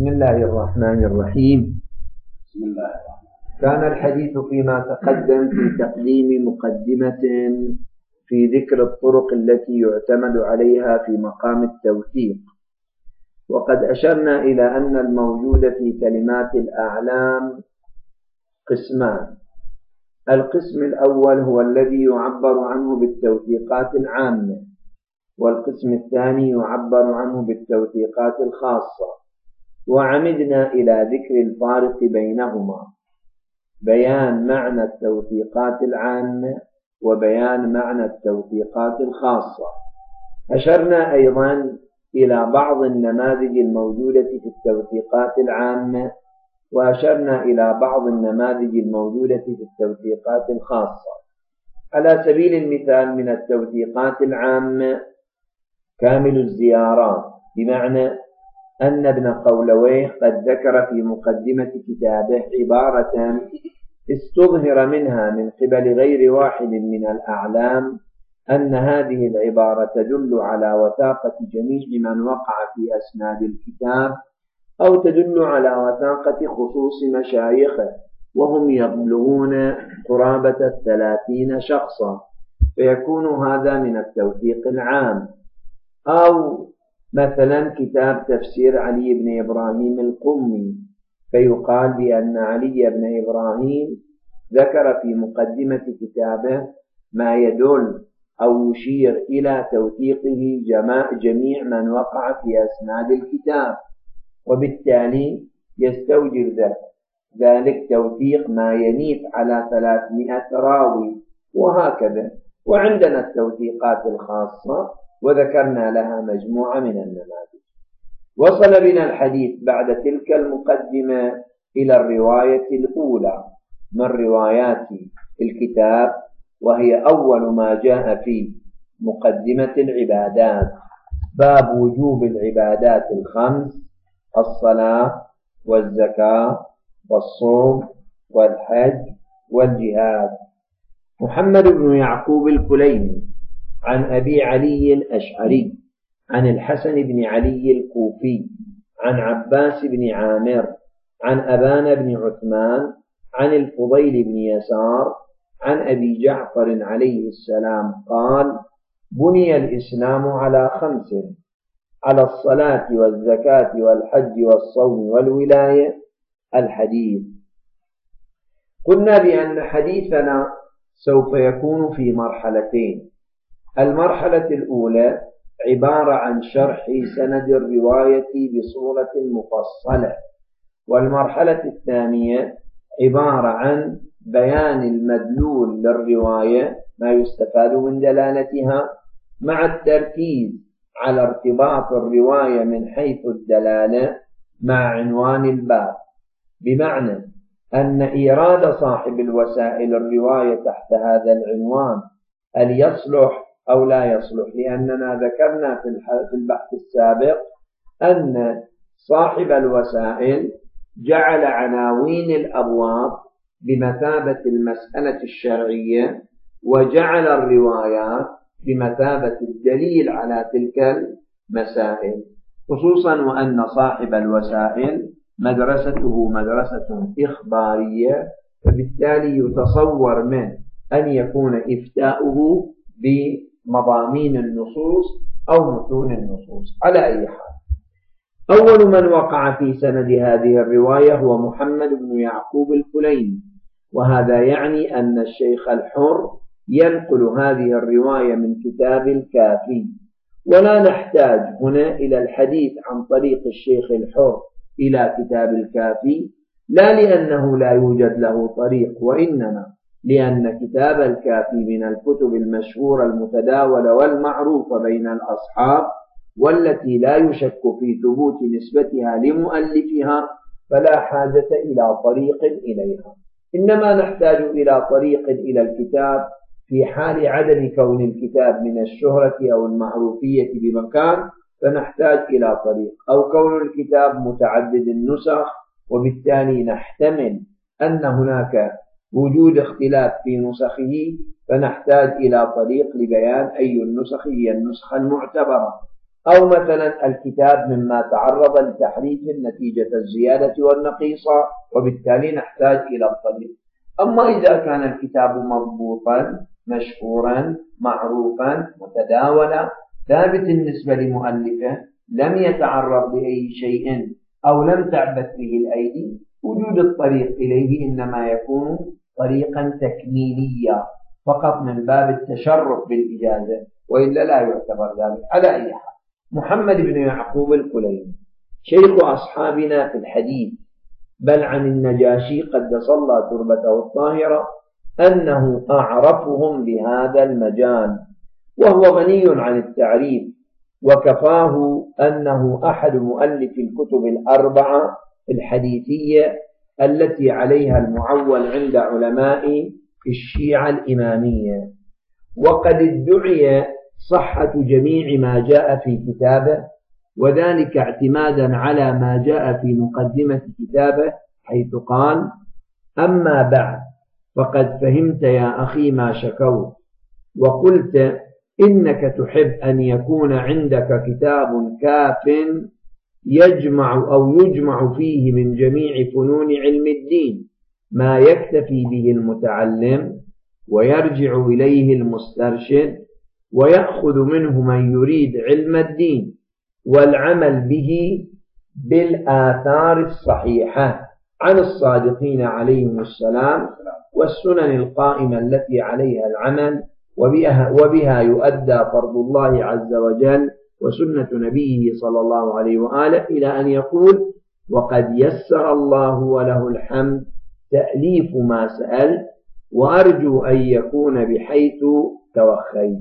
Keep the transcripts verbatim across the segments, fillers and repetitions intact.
بسم الله الرحمن الرحيم. بسم الله الرحمن الرحيم. كان الحديث فيما تقدم في تقديم مقدمة في ذكر الطرق التي يعتمد عليها في مقام التوثيق، وقد أشرنا إلى أن الموجود في كلمات الأعلام قسمان. القسم الأول هو الذي يعبر عنه بالتوثيقات العامة، والقسم الثاني يعبر عنه بالتوثيقات الخاصة، وعمدنا إلى ذكر الفارق بينهما، بيان معنى التوثيقات العامة وبيان معنى التوثيقات الخاصة. أشرنا أيضا إلى بعض النماذج الموجودة في التوثيقات العامة، وأشرنا إلى بعض النماذج الموجودة في التوثيقات الخاصة. على سبيل المثال من التوثيقات العامة كامل الزيارات، بمعنى أن ابن قولويه قد ذكر في مقدمة كتابه عبارة استظهر منها من قبل غير واحد من الأعلام أن هذه العبارة تدل على وثاقة جميع من وقع في أسناد الكتاب، أو تدل على وثاقة خصوص مشايخه، وهم يبلغون قرابة الثلاثين شخصا، فيكون هذا من التوثيق العام. أو مثلا كتاب تفسير علي بن إبراهيم القمي، فيقال بأن علي بن إبراهيم ذكر في مقدمة كتابه ما يدل أو يشير إلى توثيقه جميع من وقع في أسناد الكتاب، وبالتالي يستوجب ذلك توثيق ما ينيف على ثلاثمائة راوي، وهكذا. وعندنا التوثيقات الخاصة وذكرنا لها مجموعة من النماذج. وصل بنا الحديث بعد تلك المقدمة إلى الرواية الأولى من روايات الكتاب، وهي أول ما جاء في مقدمة العبادات، باب وجوب العبادات الخمس: الصلاة والزكاة والصوم والحج والجهاد. محمد بن يعقوب الكليني عن أبي علي الأشعري عن الحسن بن علي الكوفي عن عباس بن عامر عن أبان بن عثمان عن الفضيل بن يسار عن أبي جعفر عليه السلام قال: بني الإسلام على خمس: على الصلاة والزكاة والحج والصوم والولاية. الحديث. قلنا بأن حديثنا سوف يكون في مرحلتين. المرحلة الأولى عبارة عن شرح سند الرواية بصورة مفصلة، والمرحلة الثانية عبارة عن بيان المدلول للرواية، ما يستفاد من دلالتها، مع التركيز على ارتباط الرواية من حيث الدلالة مع عنوان الباب، بمعنى أن إيراد صاحب الوسائل الرواية تحت هذا العنوان هل يصلح أو لا يصلح، لأننا ذكرنا في البحث السابق أن صاحب الوسائل جعل عناوين الأبواب بمثابة المسألة الشرعية، وجعل الروايات بمثابة الدليل على تلك المسائل، خصوصا وأن صاحب الوسائل مدرسته مدرسة إخبارية، فبالتالي يتصور منه أن يكون إفتاؤه بمضامين النصوص أو متون النصوص. على أي حال، أول من وقع في سند هذه الرواية هو محمد بن يعقوب الكليني، وهذا يعني أن الشيخ الحر ينقل هذه الرواية من كتاب الكافي، ولا نحتاج هنا إلى الحديث عن طريق الشيخ الحر إلى كتاب الكافي، لا لأنه لا يوجد له طريق، وإنما لأن كتاب الكافي من الكتب المشهورة المتداولة والمعروفة بين الأصحاب، والتي لا يشك في ثبوت نسبتها لمؤلفها، فلا حاجة إلى طريق إليها. إنما نحتاج إلى طريق إلى الكتاب في حال عدم كون الكتاب من الشهرة أو المعروفية بمكان، فنحتاج إلى طريق، أو كون الكتاب متعدد النسخ، وبالتالي نحتمل أن هناك وجود اختلاف في نسخه، فنحتاج إلى طريق لبيان أي النسخ هي النسخة المعتبرة، أو مثلا الكتاب مما تعرض لتحريف نتيجة الزيادة والنقيصة، وبالتالي نحتاج إلى الطبيب. أما إذا كان الكتاب مضبوطا مشهورا معروفا متداولا ثابت بالنسبة لمؤلفه، لم يتعرض لأي شيء أو لم تعبث به الأيدي، وجود الطريق إليه إنما يكون طريقا تكميليا فقط من باب التشرف بالإجازة، وإلا لا يعتبر ذلك. على أي حال، محمد بن يعقوب الكليني شيخ أصحابنا في الحديث، بل عن النجاشي قدس الله تربته الطاهرة أنه أعرفهم بهذا المجال، وهو غني عن التعريف، وكفاه أنه أحد مؤلف الكتب الأربعة الحديثية التي عليها المعول عند علماء الشيعة الإمامية. وقد ادعي صحة جميع ما جاء في كتابه، وذلك اعتمادا على ما جاء في مقدمة كتابه، حيث قال: أما بعد فقد فهمت يا أخي ما شكوت، وقلت إنك تحب أن يكون عندك كتاب كاف يجمع أو يجمع فيه من جميع فنون علم الدين ما يكتفي به المتعلم ويرجع إليه المسترشد، ويأخذ منه من يريد علم الدين والعمل به بالآثار الصحيحة عن الصادقين عليهم السلام، والسنن القائمة التي عليها العمل، وبها, وبها يؤدى فرض الله عز وجل وسنة نبيه صلى الله عليه وآله، إلى أن يقول: وقد يسر الله وله الحمد تأليف ما سأل، وأرجو أن يكون بحيث توخيت.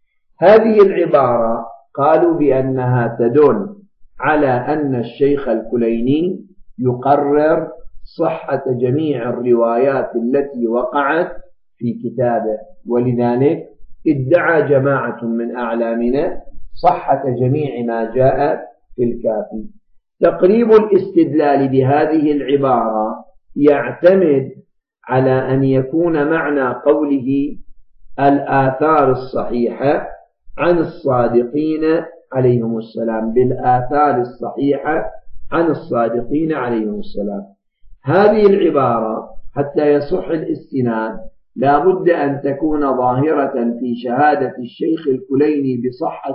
هذه العبارة قالوا بأنها تدل على أن الشيخ الكليني يقرر صحة جميع الروايات التي وقعت في كتابه، ولذلك ادعى جماعة من أعلامنا صحة جميع ما جاء في الكافي. تقريب الاستدلال بهذه العبارة يعتمد على أن يكون معنى قوله الآثار الصحيحة عن الصادقين عليهم السلام بالآثار الصحيحة عن الصادقين عليهم السلام. هذه العبارة حتى يصح الاستناد لا بد أن تكون ظاهرة في شهادة الشيخ الكليني بصحة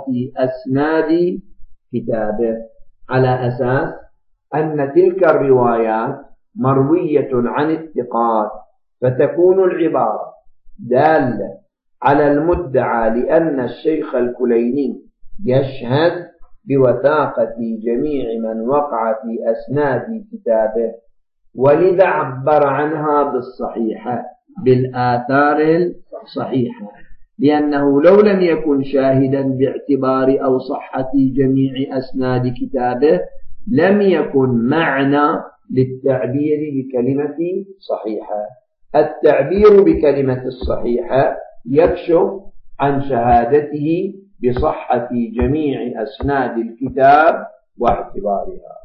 أسناد كتابه، على أساس أن تلك الروايات مروية عن الثقات، فتكون العبارة دالة على المدعى لأن الشيخ الكليني يشهد بوثاقة جميع من وقع في أسناد كتابه، ولذا عبر عنها بالصحيحة بالآثار الصحيحة، لأنه لو لم يكن شاهدا باعتبار أو صحة جميع أسناد كتابه لم يكن معنى للتعبير بكلمة صحيحة. التعبير بكلمة الصحيحة يكشف عن شهادته بصحة جميع أسناد الكتاب واعتبارها.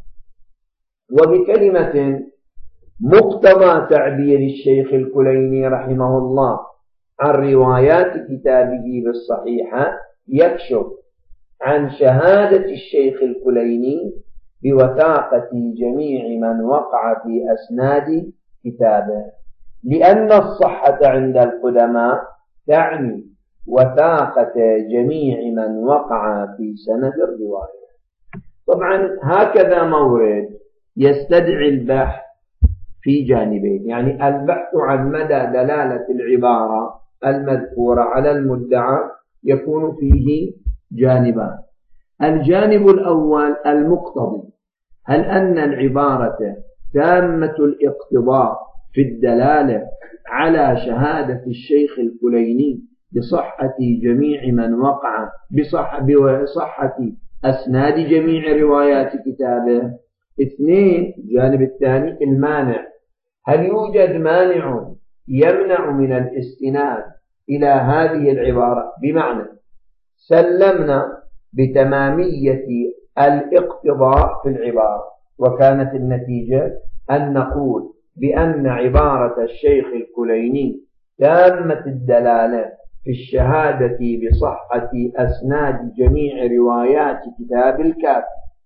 وبكلمة مقتضى تعبير الشيخ الكليني رحمه الله عن روايات كتابه بالصحيحة يكشف عن شهادة الشيخ الكليني بوثاقة جميع من وقع في أسناد كتابه، لأن الصحة عند القدماء تعني وثاقة جميع من وقع في سند الرواية. طبعا هكذا مورد يستدعي البحث في جانبين، يعني البحث عن مدى دلالة العبارة المذكورة على المدعى يكون فيه جانبان. الجانب الأول المقتضي، هل أن العبارة تامة الاقتضاء في الدلالة على شهادة الشيخ الكليني بصحة جميع من وقع بصحة, بصحة أسناد جميع روايات كتابه. اثنين، الجانب الثاني المانع، هل يوجد مانع يمنع من الاستناد إلى هذه العبارة، بمعنى سلمنا بتمامية الاقتضاء في العبارة وكانت النتيجة أن نقول بأن عبارة الشيخ الكليني تامة الدلالة في الشهادة بصحة أسناد جميع روايات كتاب الكافي،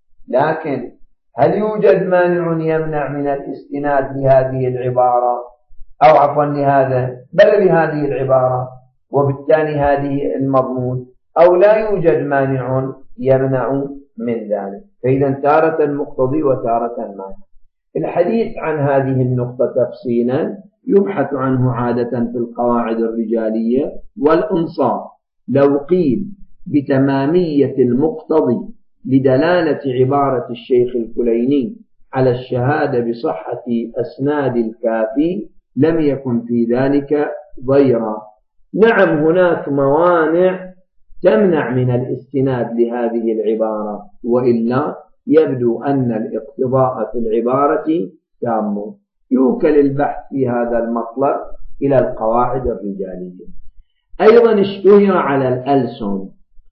لكن هل يوجد مانع يمنع من الاستناد لهذه العبارة أو عفوا لهذا بل لهذه العبارة وبالتالي هذه المضمون، أو لا يوجد مانع يمنع من ذلك؟ فإذا تارة مقتضي وتارة مانع. الحديث عن هذه النقطة تفصيلا يبحث عنه عادة في القواعد الرجالية والأنصاف. لو قيل بتمامية المقتضي لدلالة عبارة الشيخ الكليني على الشهادة بصحة أسناد الكافي لم يكن في ذلك ضيرا. نعم هناك موانع تمنع من الاستناد لهذه العبارة، وإلا يبدو أن الاقتضاء في العبارة تام. يوكل البحث في هذا المطلب إلى القواعد الرجالية. أيضا اشتهر على الألسن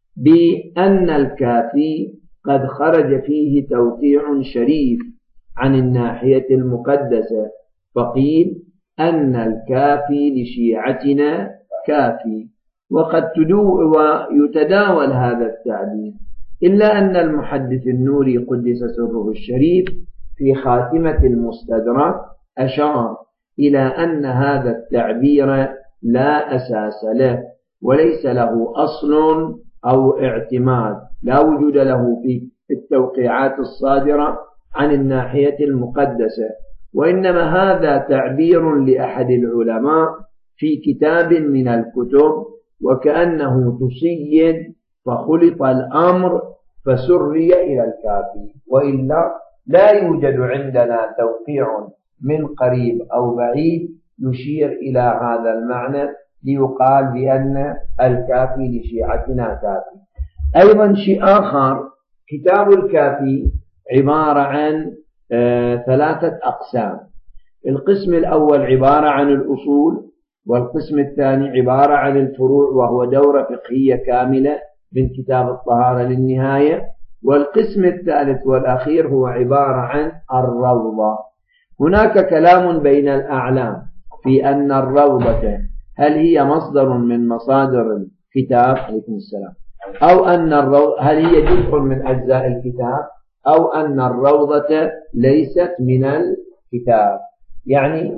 بأن الكافي قد خرج فيه توقيع شريف عن الناحية المقدسة، فقيل أن الكافي لشيعتنا كافي، وقد تدو ويتداول هذا التعبير، إلا أن المحدث النوري قدس سره الشريف في خاتمة المستدرك أشار إلى أن هذا التعبير لا أساس له وليس له أصل أو اعتماد، لا وجود له في التوقيعات الصادرة عن الناحية المقدسة، وإنما هذا تعبير لأحد العلماء في كتاب من الكتب، وكأنه تصيد فخلط الأمر فسري إلى الكافي، وإلا لا يوجد عندنا توقيع من قريب أو بعيد يشير إلى هذا المعنى ليقال بأن الكافي لشيعتنا كافي. أيضا شيء آخر، كتاب الكافي عبارة عن آه ثلاثة أقسام. القسم الأول عبارة عن الأصول، والقسم الثاني عبارة عن الفروع وهو دورة فقهية كاملة من كتاب الطهارة للنهاية، والقسم الثالث والأخير هو عبارة عن الروضة. هناك كلام بين الأعلام في أن الروضة هل هي مصدر من مصادر الكتاب عليكم السلام، أو أن الروضة هل هي جزء من أجزاء الكتاب، أو أن الروضة ليست من الكتاب. يعني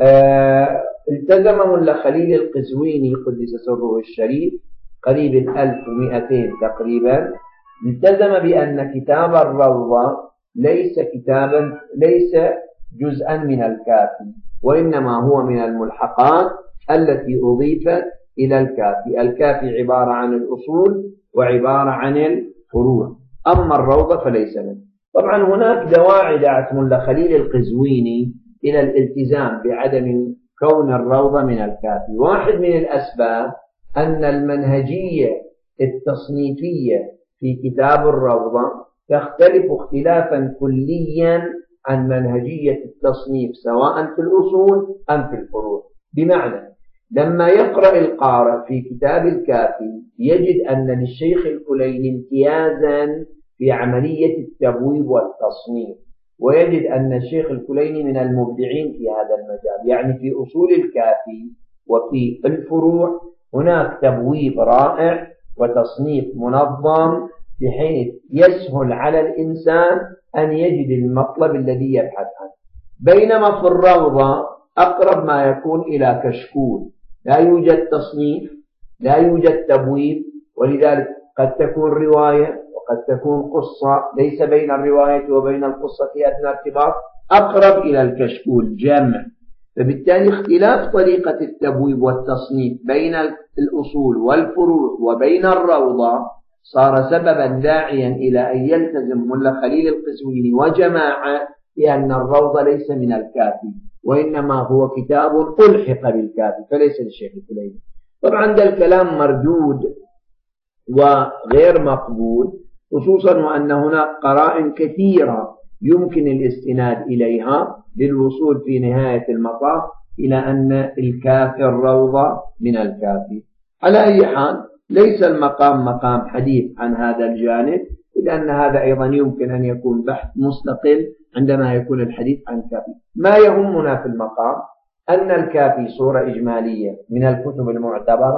آه التزم ملا خليل القزويني قدس سره الشريف قريب ألف ومئتين تقريبا، التزم بأن كتاب الروضة ليس كتابا ليس جزءا من الكافي، وإنما هو من الملحقات التي أضيفت إلى الكافي. الكافي عبارة عن الأصول وعبارة عن الفروع، أما الروضة فليس منه. طبعا هناك دواعي دعت ملا خليل القزويني إلى الالتزام بعدم كون الروضة من الكافي. واحد من الأسباب أن المنهجية التصنيفية في كتاب الروضة تختلف اختلافا كليا عن منهجية التصنيف سواء في الأصول أم في الفروع. بمعنى لما يقرأ القارئ في كتاب الكافي يجد أن للشيخ الكليني امتيازا في عملية التبويب والتصنيف، ويجد أن الشيخ الكليني من المبدعين في هذا المجال. يعني في أصول الكافي وفي الفروع هناك تبويب رائع وتصنيف منظم بحيث يسهل على الإنسان أن يجد المطلب الذي يبحث عنه، بينما في الروضة أقرب ما يكون إلى كشكول، لا يوجد تصنيف لا يوجد تبويب، ولذلك قد تكون رواية وقد تكون قصة ليس بين الرواية وبين القصة أدنى ارتباط، أقرب إلى الكشكول جمع. فبالتالي اختلاف طريقة التبويب والتصنيف بين الأصول والفروع وبين الروضة صار سببا داعيا إلى أن يلتزم ملا خليل القزويني وجماعة بأن الروضة ليس من الكافي، وإنما هو كتاب ألحق بالكافي فليس للشيخ الكليني. طبعا ده الكلام مردود وغير مقبول، خصوصا وأن هناك قرائن كثيرة يمكن الاستناد إليها للوصول في نهاية المطاف إلى أن الكافي الروضة من الكافي. على أي حال ليس المقام مقام حديث عن هذا الجانب، لأن هذا أيضا يمكن أن يكون بحث مستقل عندما يكون الحديث عن الكافي. ما يهمنا في المقام أن الكافي صورة إجمالية من الكتب المعتبرة،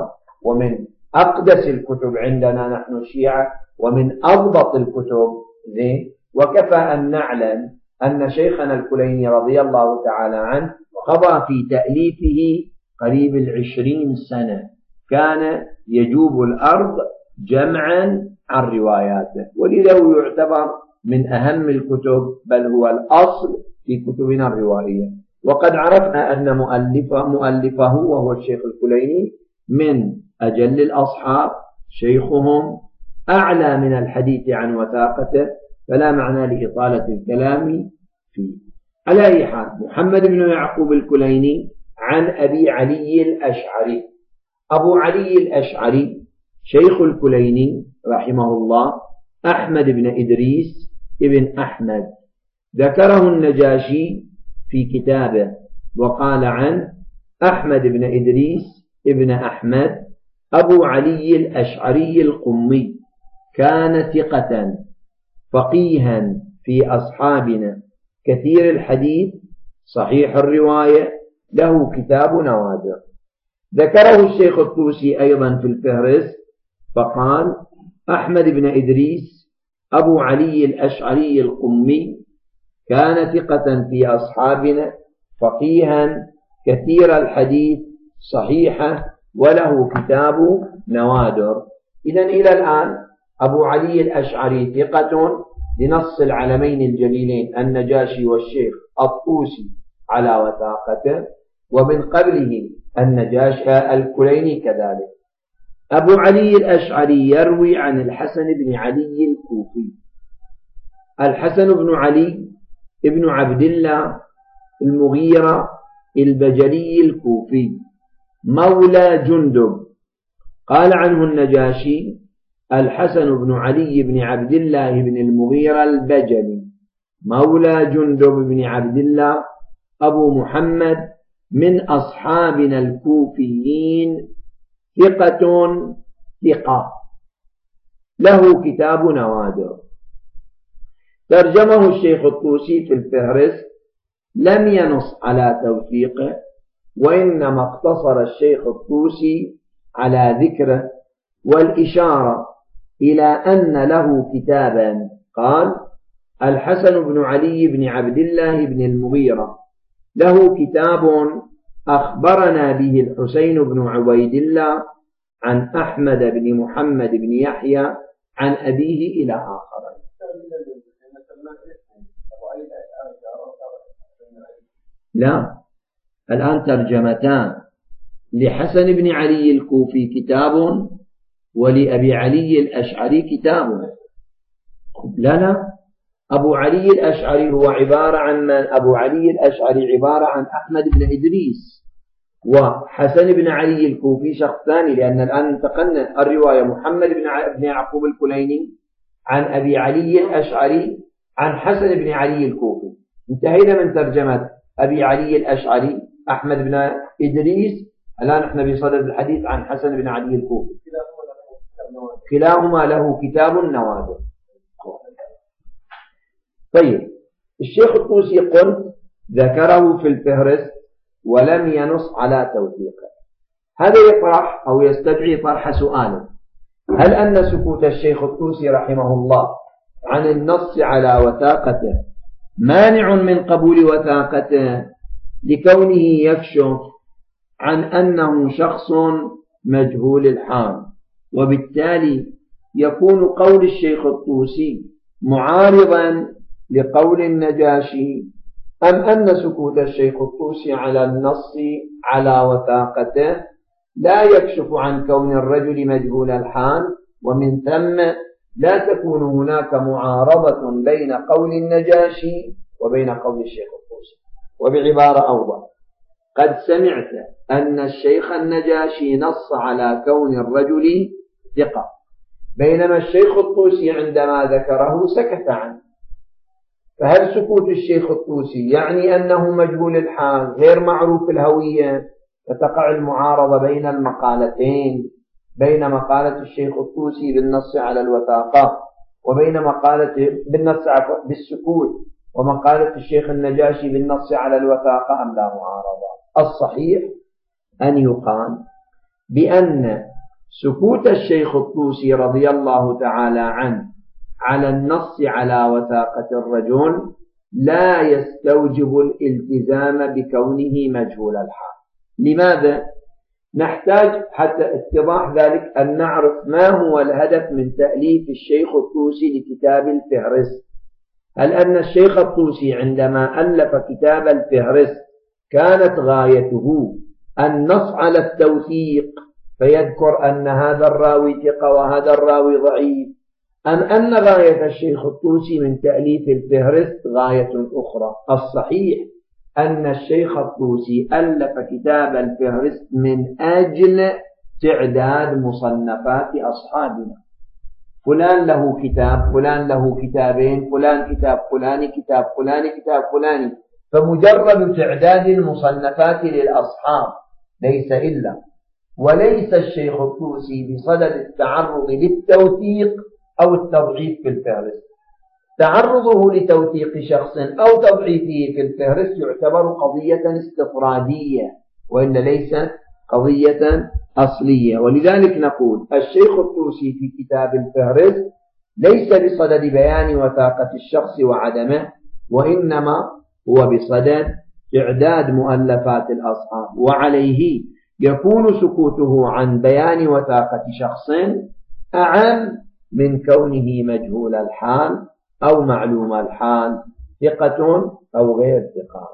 ومن أقدس الكتب عندنا نحن الشيعة ومن أضبط الكتب. زين، وكفى أن نعلم أن شيخنا الكليني رضي الله تعالى عنه قضى في تأليفه قريب العشرين سنة، كان يجوب الأرض جمعا عن رواياته، ولذا يعتبر من أهم الكتب، بل هو الأصل في كتبنا الروائية. وقد عرفنا أن مؤلفه, مؤلفه وهو الشيخ الكليني من أجل الأصحاب، شيخهم أعلى من الحديث عن وثاقته، فلا معنى لإطالة الكلام فيه. على أي حال، محمد بن يعقوب الكليني عن أبي علي الأشعري. أبو علي الأشعري شيخ الكليني رحمه الله أحمد بن إدريس ابن أحمد، ذكره النجاشي في كتابه وقال عن أحمد بن إدريس ابن أحمد أبو علي الأشعري القمي، كان ثقة فقيها في أصحابنا، كثير الحديث، صحيح الرواية، له كتاب نوادر. ذكره الشيخ الطوسي أيضا في الفهرس فقال أحمد بن إدريس أبو علي الأشعري القمي، كان ثقة في أصحابنا، فقيها، كثير الحديث، صحيحة، وله كتاب نوادر. إذن إلى الآن أبو علي الأشعري ثقة لنص العلمين الجليلين النجاشي والشيخ الطوسي على وثاقته، ومن قبله النجاشي الكليني كذلك. أبو علي الأشعري يروي عن الحسن بن علي الكوفي. الحسن بن علي ابن عبد الله المغيرة البجلي الكوفي، مولى جندب. قال عنه النجاشي الحسن بن علي بن عبد الله بن المغيرة البجلي، مولى جندب بن عبد الله، أبو محمد، من أصحابنا الكوفيين، ثقة ثقة، له كتاب نوادر. ترجمه الشيخ الطوسي في الفهرس، لم ينص على توثيقه، وإنما اقتصر الشيخ الطوسي على ذكره والإشارة إلى أن له كتابا. قال الحسن بن علي بن عبد الله بن المغيرة له كتاب أخبرنا به الحسين بن عبيد الله عن أحمد بن محمد بن يحيى عن أبيه إلى آخر. لا، الآن ترجمتان، لحسن بن علي الكوفي كتاب، ولأبي علي الأشعري كتاب. لا لا، أبو علي الأشعري هو عبارة عن من؟ أبو علي الأشعري عبارة عن أحمد بن إدريس، وحسن بن علي الكوفي شخص ثاني، لأن الآن انتقلنا الرواية محمد بن يعقوب الكليني عن أبي علي الأشعري عن حسن بن علي الكوفي. انتهينا من ترجمة أبي علي الأشعري أحمد بن إدريس، الآن نحن بصدد الحديث عن حسن بن علي الكوفي، كلاهما له كتاب النوادر. طيب، الشيخ الطوسي قلت ذكره في الفهرس ولم ينص على توثيقه. هذا يطرح أو يستدعي طرح سؤال: هل أن سكوت الشيخ الطوسي رحمه الله عن النص على وثاقته مانع من قبول وثاقته لكونه يكشف عن أنه شخص مجهول الحال، وبالتالي يكون قول الشيخ الطوسي معارضا لقول النجاشي، أم أن سكوت الشيخ الطوسي على النص على وثاقته لا يكشف عن كون الرجل مجهول الحال، ومن ثم لا تكون هناك معارضة بين قول النجاشي وبين قول الشيخ الطوسي؟ وبعبارة أوضح، قد سمعت أن الشيخ النجاشي نص على كون الرجل ثقة، بينما الشيخ الطوسي عندما ذكره سكت عنه. فهل سكوت الشيخ الطوسي يعني أنه مجهول الحال غير معروف الهوية، فتقع المعارضة بين المقالتين، بين مقالة الشيخ الطوسي بالنص على الوثاقة وبين مقالة بالنص بالسكوت ومقالة الشيخ النجاشي بالنص على الوثاقة، أم لا معارضة؟ الصحيح أن يقال بأن سكوت الشيخ الطوسي رضي الله تعالى عنه على النص على وثاقة الرجل لا يستوجب الالتزام بكونه مجهول الحال. لماذا؟ نحتاج حتى اتضاح ذلك أن نعرف ما هو الهدف من تأليف الشيخ الطوسي لكتاب الفهرست. هل أن الشيخ الطوسي عندما ألف كتاب الفهرست كانت غايته النص على التوثيق فيذكر أن هذا الراوي ثقة وهذا الراوي ضعيف، أم أن غاية الشيخ الطوسي من تأليف الفهرست غاية أخرى؟ الصحيح أن الشيخ الطوسي ألف كتاب الفهرست من أجل تعداد مصنفات أصحابنا. فلان له كتاب، فلان له كتابين، فلان كتاب فلاني، كتاب فلاني، كتاب فلاني، فمجرد تعداد المصنفات للأصحاب ليس إلا. وليس الشيخ الطوسي بصدد التعرض للتوثيق أو التضعيف في الفهرست. تعرضه لتوثيق شخص أو تضعيفه في الفهرست يعتبر قضية استطرادية وإلا ليست قضية أصلية. ولذلك نقول الشيخ الطوسي في كتاب الفهرست ليس بصدد بيان وثاقة الشخص وعدمه، وإنما هو بصدد إعداد مؤلفات الأصحاب، وعليه يكون سكوته عن بيان وثاقة شخص أعم من كونه مجهول الحال أو معلوم الحال، ثقة أو غير ثقة.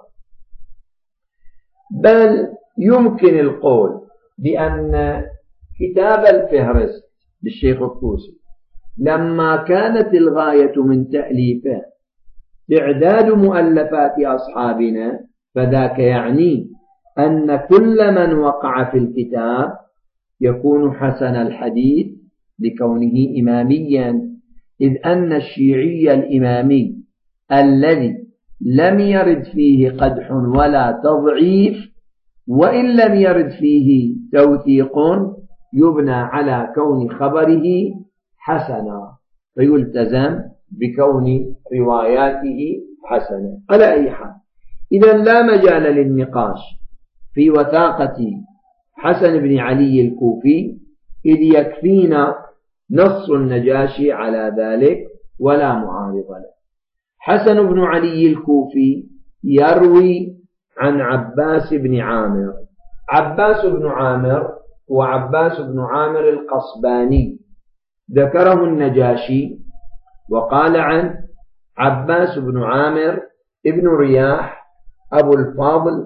بل يمكن القول بأن كتاب الفهرست للشيخ الطوسي لما كانت الغاية من تأليفه إعداد مؤلفات أصحابنا فذاك يعني أن كل من وقع في الكتاب يكون حسن الحديث لكونه إماميا، إذ أن الشيعي الإمامي الذي لم يرد فيه قدح ولا تضعيف وإن لم يرد فيه توثيق يبنى على كون خبره حسنا فيلتزم بكون رواياته حسنة. على أي حال، إذا لا مجال للنقاش في وثاقة حسن بن علي الكوفي، إذ يكفينا نص النجاشي على ذلك ولا معارض له. حسن بن علي الكوفي يروي عن عباس بن عامر. عباس بن عامر وعباس بن عامر القصباني ذكره النجاشي وقال عن عباس بن عامر ابن رياح أبو الفاضل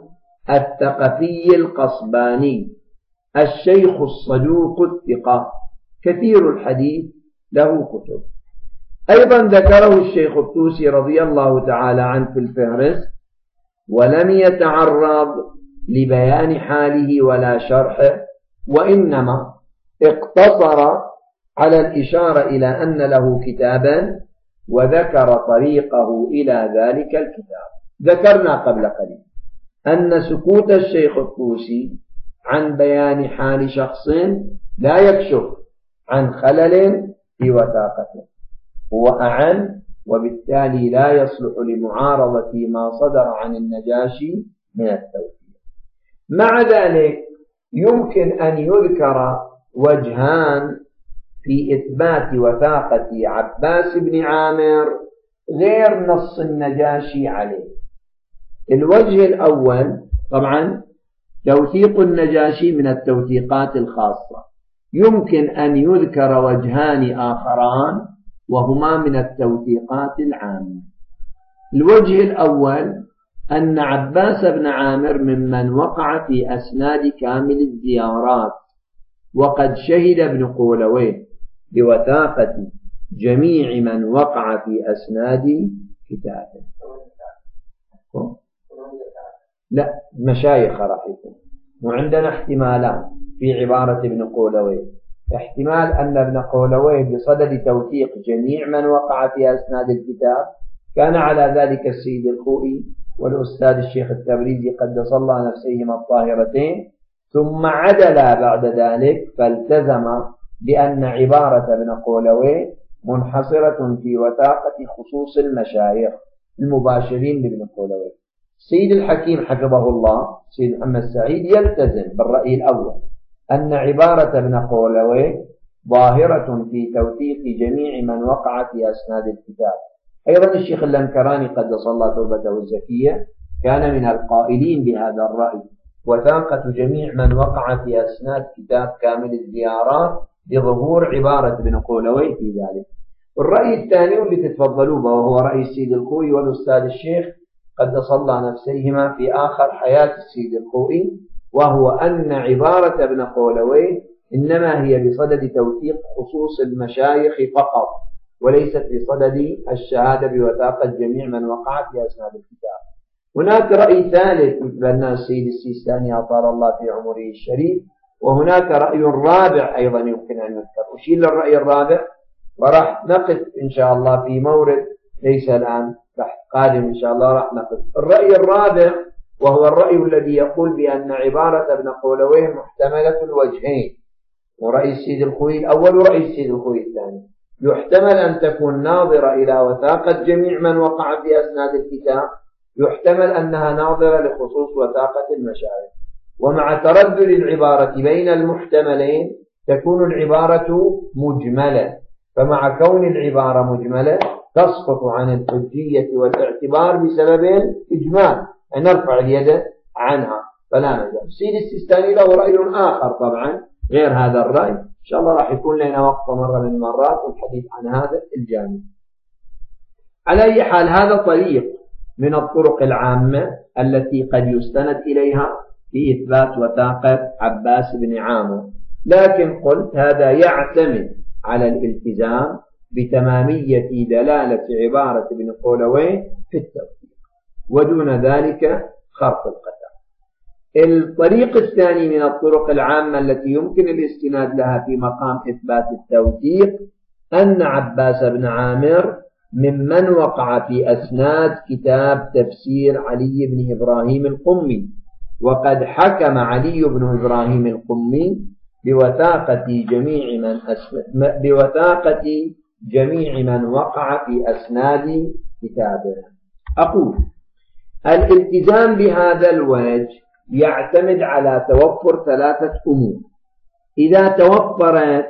الثقفي القصباني الشيخ الصدوق الثقة كثير الحديث له كتب. أيضا ذكره الشيخ الطوسي رضي الله تعالى عنه في الفهرست ولم يتعرض لبيان حاله ولا شرحه، وإنما اقتصر على الإشارة إلى أن له كتابا وذكر طريقه إلى ذلك الكتاب. ذكرنا قبل قليل أن سكوت الشيخ الطوسي عن بيان حال شخص لا يكشف عن خلل في وثاقته هو أعم، وبالتالي لا يصلح لمعارضة ما صدر عن النجاشي من التوثيق. مع ذلك يمكن أن يذكر وجهان في إثبات وثاقة عباس بن عامر غير نص النجاشي عليه. الوجه الأول طبعا توثيق النجاشي من التوثيقات الخاصة، يمكن أن يذكر وجهان آخران وهما من التوثيقات العامة. الوجه الأول أن عباس بن عامر ممن وقع في أسناد كامل الزيارات، وقد شهد ابن قولويه بوثاقة جميع من وقع في أسناد كتابه. لا، مشايخ راح يكون، وعندنا احتمالات في عبارة ابن قولويه. احتمال أن ابن قولويه بصدد توثيق جميع من وقع في أسناد الكتاب كان على ذلك السيد الخوئي والأستاذ الشيخ التبريزي قدس الله نفسيهما الطاهرتين، ثم عدل بعد ذلك فالتزم بأن عبارة ابن قولويه منحصرة في وثاقة خصوص المشايخ المباشرين لابن قولويه. سيد الحكيم حفظه الله سيد محمد سعيد يلتزم بالرأي الأول، أن عبارة ابن قولوي ظاهرة في توثيق جميع من وقع في أسناد الكتاب. أيضا الشيخ اللنكراني قدس الله توبته الزكية كان من القائلين بهذا الرأي، وثاقة جميع من وقع في أسناد كتاب كامل الزيارات بظهور عبارة ابن قولوي في ذلك. الرأي الثاني اللي تتفضلوا به وهو رأي السيد الخوئي والأستاذ الشيخ قدس الله نفسيهما في آخر حياة السيد الخوئي، وهو أن عبارة ابن قولوي إنما هي بصدد توثيق خصوص المشايخ فقط، وليست بصدد الشهادة بوثاقة جميع من وقع في أسناد الكتاب. هناك رأي ثالث يتبنى السيد السيستاني أطال الله في عمره الشريف، وهناك رأي رابع أيضا يمكن أن يذكر. أشير للرأي الرابع وراح نقف إن شاء الله في مورد ليس الآن، راح قادم إن شاء الله راح نقف. الرأي الرابع وهو الرأي الذي يقول بأن عبارة ابن قولوي محتملة الوجهين، ورأي السيد الخوئي الأول ورأي السيد الخوئي الثاني. يحتمل أن تكون ناظرة إلى وثاقة جميع من وقع في أسناد الكتاب، يحتمل أنها ناظرة لخصوص وثاقة المشايخ. ومع تردد العبارة بين المحتملين تكون العبارة مجملة، فمع كون العبارة مجملة تسقط عن الحجية والاعتبار بسبب الإجمال، أن نرفع اليد عنها فلا مجال. السيد السيستاني له رأي آخر طبعا غير هذا الرأي، إن شاء الله راح يكون لنا وقت مرة من المرات والحديث عن هذا الجانب. على أي حال هذا طريق من الطرق العامة التي قد يستند إليها في إثبات وثاقة عباس بن عامر، لكن قلت هذا يعتمد على الالتزام بتمامية دلالة عبارة ابن قولوي في التوثيق، ودون ذلك خرق القتل. الطريق الثاني من الطرق العامة التي يمكن الاستناد لها في مقام إثبات التوثيق أن عباس بن عامر ممن وقع في أسناد كتاب تفسير علي بن إبراهيم القمي، وقد حكم علي بن إبراهيم القمي بوثاقة جميع من أسند بوثاقة جميع من وقع في أسناد كتابه. أقول الالتزام بهذا الوجه يعتمد على توفر ثلاثة أمور. إذا توفرت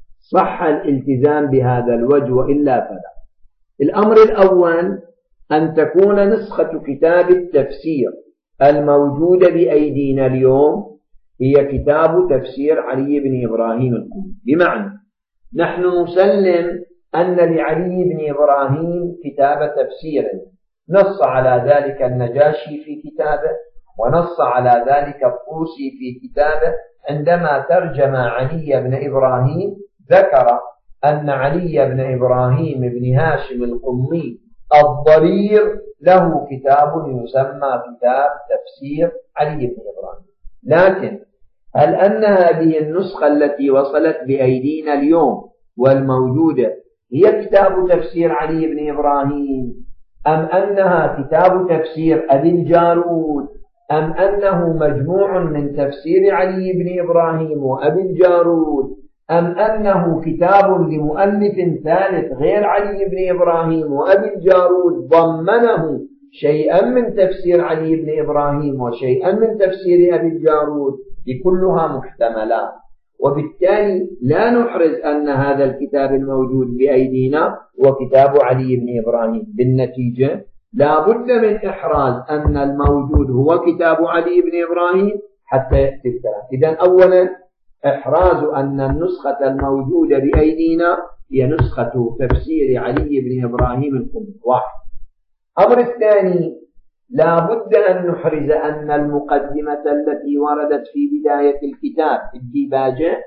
صح الالتزام بهذا الوجه، وإلا فلا. الأمر الأول أن تكون نسخة كتاب التفسير الموجودة بأيدينا اليوم هي كتاب تفسير علي بن إبراهيم القمي، بمعنى نحن نسلم أن لعلي بن إبراهيم كتاب تفسير نص على ذلك النجاشي في كتابه، ونص على ذلك الطوسي في كتابه. عندما ترجم علي بن إبراهيم ذكر أن علي بن إبراهيم بن هاشم القمي الضرير له كتاب يسمى كتاب تفسير علي بن إبراهيم. لكن هل أن هذه النسخة التي وصلت بأيدينا اليوم والموجودة هي كتاب تفسير علي بن إبراهيم، أم أنها كتاب تفسير أبي الجارود، أم أنه مجموع من تفسير علي بن إبراهيم وأبي الجارود، أم أنه كتاب لمؤلف ثالث غير علي بن إبراهيم وأبي الجارود ضمنه شيئا من تفسير علي بن إبراهيم وشيئا من تفسير أبي الجارود؟ كلها محتملات، وبالتالي لا نحرز أن هذا الكتاب الموجود بأيدينا هو كتاب علي بن إبراهيم. بالنتيجة لا بد من إحراز أن الموجود هو كتاب علي بن إبراهيم حتى يأتي الكلام. إذن أولا إحراز أن النسخة الموجودة بأيدينا هي نسخة تفسير علي بن إبراهيم القمي، واحد. أمر الثاني لا بد أن نحرز أن المقدمة التي وردت في بداية الكتاب الديباجة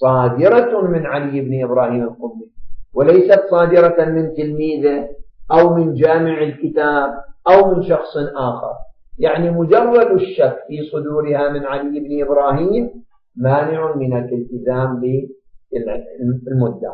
صادرة من علي بن إبراهيم القمي، وليست صادرة من تلميذه أو من جامع الكتاب أو من شخص آخر. يعني مجرد الشك في صدورها من علي بن إبراهيم مانع من الالتزام بالمدعى.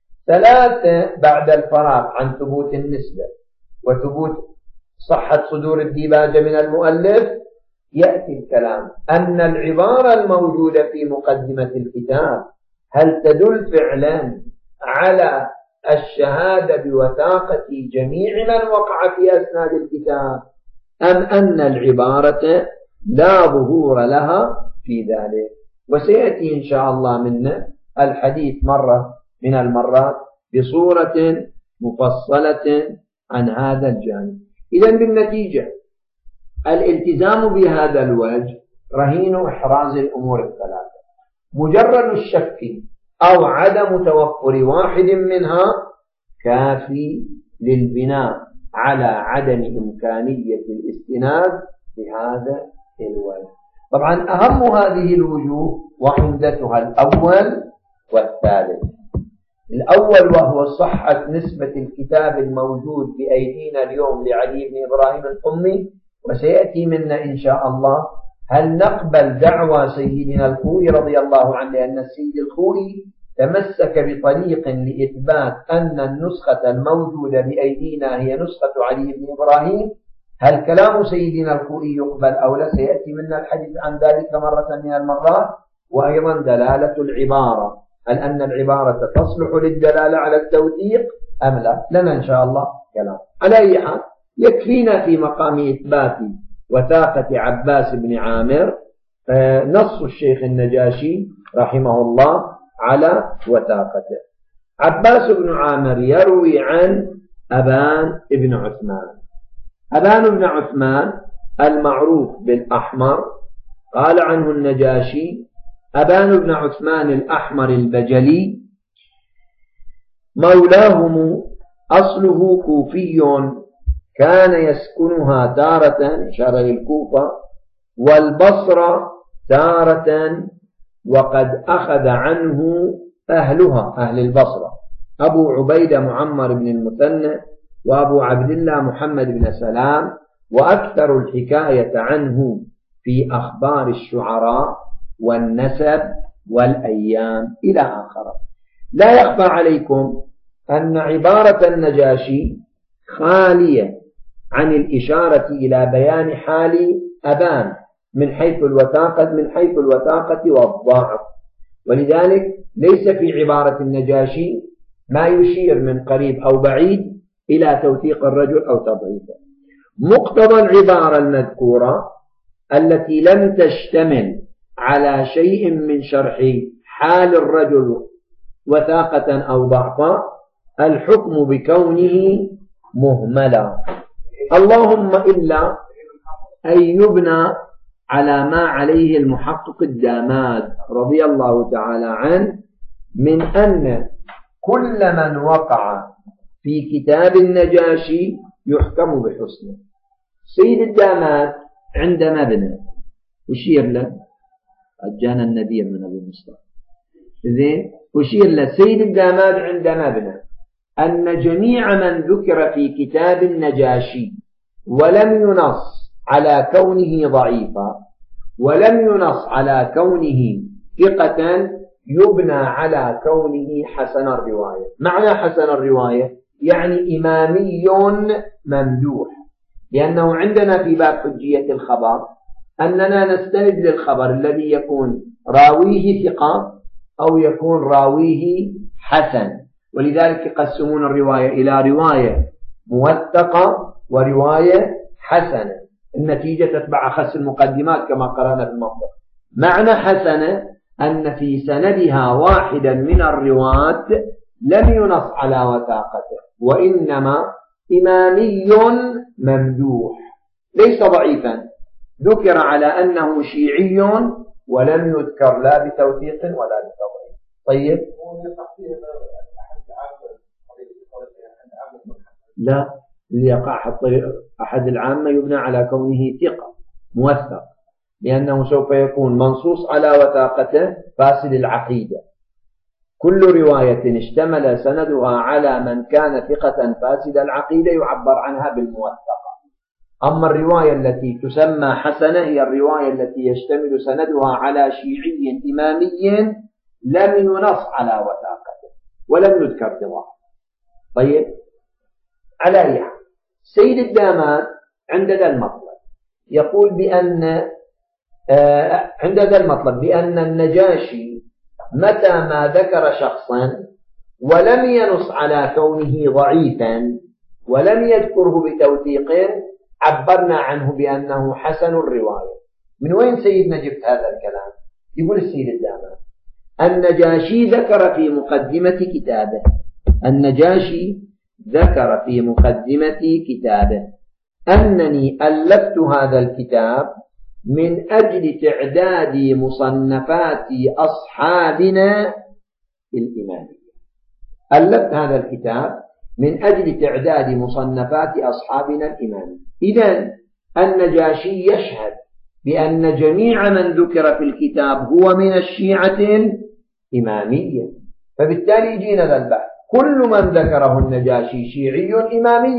ثلاثة، بعد الفراغ عن ثبوت النسبة وثبوت صحة صدور الديباجة من المؤلف يأتي الكلام أن العبارة الموجودة في مقدمة الكتاب هل تدل فعلا على الشهادة بوثاقة جميع من وقع في أسناد الكتاب، أم أن العبارة لا ظهور لها في ذلك. وسيأتي إن شاء الله منا الحديث مرة من المرات بصورة مفصلة عن هذا الجانب. إذن بالنتيجة الالتزام بهذا الوجه رهين إحراز الأمور الثلاثة. مجرد الشك أو عدم توفر واحد منها كافي للبناء على عدم إمكانية الاستناد بهذا الوجه. طبعا أهم هذه الوجوه وعمدتها الأول والثالث. الأول وهو صحة نسبة الكتاب الموجود بأيدينا اليوم لعلي بن إبراهيم القمي، وسيأتي منا إن شاء الله هل نقبل دعوى سيدنا الخوئي رضي الله عنه، لأن السيد الخوئي تمسك بطريق لإثبات أن النسخة الموجودة بأيدينا هي نسخة علي بن إبراهيم. هل كلام سيدنا الخوئي يقبل أو لا؟ سيأتي منا الحديث عن ذلك مرة من المرات. وأيضا دلالة العبارة، هل أن العبارة تصلح للدلالة على التوثيق أم لا؟ لنا إن شاء الله كلام. على أي حال يكفينا في مقام إثبات وثاقة عباس بن عامر نص الشيخ النجاشي رحمه الله على وثاقته. عباس بن عامر يروي عن أبان بن عثمان. أبان بن عثمان المعروف بالأحمر، قال عنه النجاشي: أبان بن عثمان الأحمر البجلي مولاهم، أصله كوفي، كان يسكنها تارة، إشارة للكوفة، والبصرة تارة، وقد أخذ عنه أهلها، أهل البصرة، أبو عبيدة معمر بن المثنى وأبو عبد الله محمد بن سلام، وأكثر الحكاية عنه في أخبار الشعراء والنسب والأيام إلى آخره. لا يخفى عليكم أن عبارة النجاشي خالية عن الإشارة إلى بيان حال أبان من حيث الوثاقة من حيث الوثاقة والضعف، ولذلك ليس في عبارة النجاشي ما يشير من قريب أو بعيد إلى توثيق الرجل أو تضعيفه. مقتضى العبارة المذكورة التي لم تشتمل على شيء من شرح حال الرجل وثاقة أو ضعفا الحكم بكونه مهملا، اللهم إلا أن يبنى على ما عليه المحقق الداماد رضي الله تعالى عنه من أن كل من وقع في كتاب النجاشي يحكم بحسنه. سيد الداماد عند مبنى أشير له، أجانا النذير من أبو مصطفى، زين، أشير له سيد الداماد عند مبنى أن جميع من ذكر في كتاب النجاشي ولم ينص على كونه ضعيفا ولم ينص على كونه ثقة يبنى على كونه حسن الرواية. معنى حسن الرواية يعني إمامي ممدوح، لأنه عندنا في باب حجية الخبر أننا نستند للخبر الذي يكون راويه ثقة أو يكون راويه حسن، ولذلك يقسمون الرواية إلى رواية موثقة ورواية حسنة. النتيجة تتبع أخس المقدمات كما قرأنا في المنطق. معنى حسنة أن في سندها واحدا من الرواة لم ينص على وثاقته وإنما إمامي ممدوح ليس ضعيفا، ذكر على أنه شيعي ولم يذكر لا بتوثيق ولا بتضعيف. طيب لا، ليقع أحد العامة يبنى على كونه ثقة موثق، لأنه سوف يكون منصوص على وثاقته فاسد العقيدة. كل رواية اشتمل سندها على من كان ثقة فاسد العقيدة يعبر عنها بالموثقة. أما الرواية التي تسمى حسنة هي الرواية التي يشتمل سندها على شيعي إمامي لم ينص على وثاقته ولم يذكر ضعف. طيب على أي حال، سيد الداماد عند ذا المطلب يقول بأن آه عند ذا المطلب بأن النجاشي متى ما ذكر شخصا ولم ينص على كونه ضعيفا ولم يذكره بتوثيق عبرنا عنه بأنه حسن الرواية. من وين سيدنا جبت هذا الكلام؟ يقول السيد الدامغاني النجاشي ذكر في مقدمة كتابه النجاشي ذكر في مقدمة كتابه أنني ألفت هذا الكتاب من أجل تعداد مصنفات أصحابنا الإمامية. ألفت هذا الكتاب من أجل تعداد مصنفات أصحابنا الإمامية. إذن النجاشي يشهد بأن جميع من ذكر في الكتاب هو من الشيعة الإمامية، فبالتالي جينا للبحث كل من ذكره النجاشي شيعي إمامي،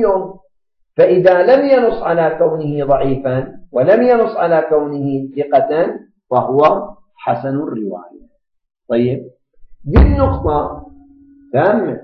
فإذا لم ينص على كونه ضعيفا ولم ينص على كونه ثقة فهو حسن الرواية. طيب، دي النقطة تامة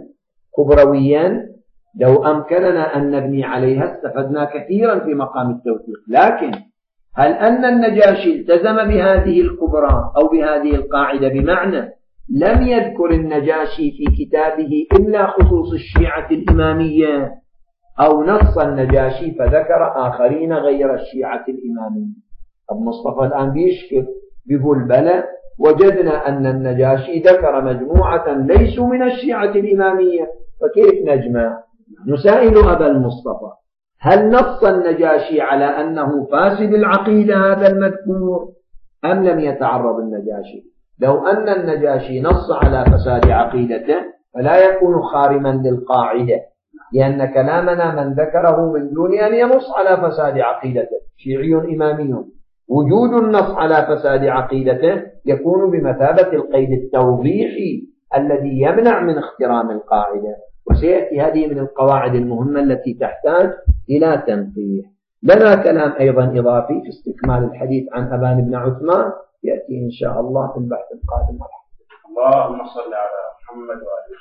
كبرويا لو أمكننا أن نبني عليها استفدنا كثيرا في مقام التوثيق، لكن هل أن النجاشي التزم بهذه الكبرى أو بهذه القاعدة؟ بمعنى لم يذكر النجاشي في كتابه إلا خصوص الشيعة الإمامية، أو نص النجاشي فذكر آخرين غير الشيعة الإمامية. أبو مصطفى الآن بيشكل بيقول بلى وجدنا أن النجاشي ذكر مجموعة ليسوا من الشيعة الإمامية، فكيف نجمع؟ نسائل أبا المصطفى هل نص النجاشي على أنه فاسد العقيدة هذا المذكور أم لم يتعرض النجاشي؟ لو أن النجاشي نص على فساد عقيدته فلا يكون خارما للقاعدة، لأن كلامنا من ذكره من دون أن ينص على فساد عقيدته شيعي إمامي. وجود النص على فساد عقيدته يكون بمثابة القيد التوضيحي الذي يمنع من احترام القاعدة، وسيأتي هذه من القواعد المهمة التي تحتاج إلى تنقيح. لنا كلام أيضا إضافي في استكمال الحديث عن أبان بن عثمان يأتي إن شاء الله في البحث القادم. اللهم صل على محمد وآله.